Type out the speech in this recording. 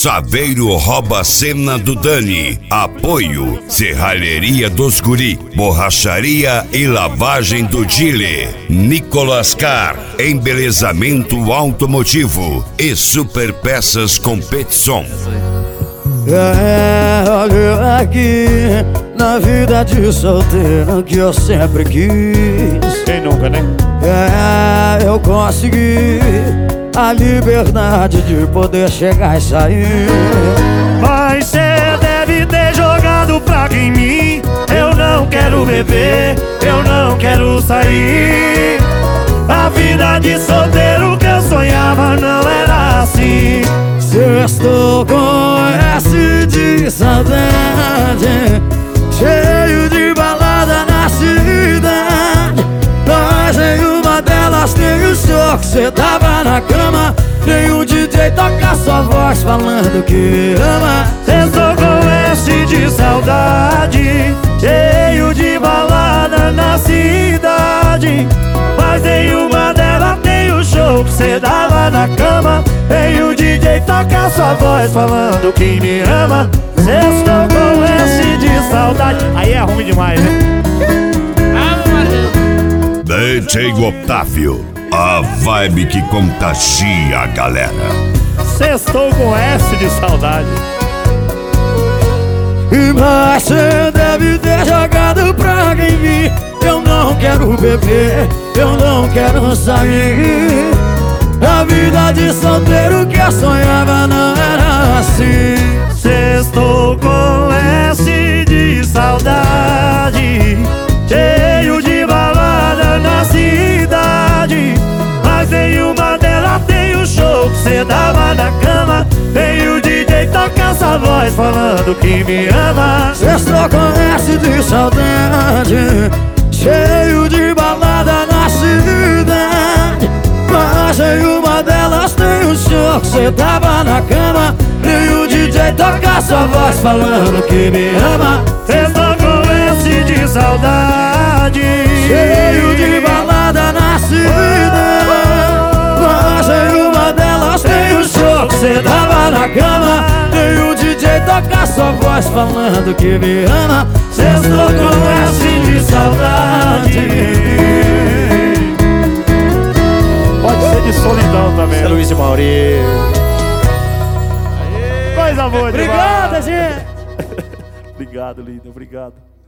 Saveiro rouba a cena do Dani. Apoio Serralheria dos Guri, Borracharia e Lavagem do Chile, Nicolas Car, Embelezamento Automotivo e Super Peças Competição. Olha aqui, na vida de solteiro que eu sempre quis. Quem nunca, né? Eu consegui a liberdade de poder chegar e sair. Mas cê deve ter jogado praga em mim. Eu não quero beber, eu não quero sair. A vida de solteiro que eu sonhava não era assim. Estou com S de saudade, cheio de balada na cidade. Mas em uma delas tem o show que cê tava na cama. Tem um DJ toca sua voz falando que me ama. Estou com S de saudade, cheio de balada na cidade. Mas em uma delas tem o show que cê dava na cama. Tem o DJ toca sua voz falando que me ama. Estou com S de saudade. Aí é ruim demais, né? DJ Otávio, a vibe que contagia a galera. Estou com S de saudade. Mas cê deve ter jogado praga em mim. Eu não quero beber, eu não quero sair. A vida de solteiro que eu sonhava não era assim. Estou com S de saudade, cheio de balada na cidade. Mas em uma delas tem o show que cê dava na cama. Tem o DJ toca essa voz falando que me ama. Estou com S de saudade, cheio de balada na cidade. Mas em uma delas tem o show que cê tava na cama. E o DJ toca sua voz falando que me ama. Estou com S de saudade, cheio de balada na cidade. Mas em uma delas tem o show que cê tava na cama. E o DJ toca sua voz falando que me ama. Estou com S de saudade. pode ser de solidão também. É Luiz e Mauri. Coisa boa demais. Obrigado, gente. Obrigado, lindo, obrigado.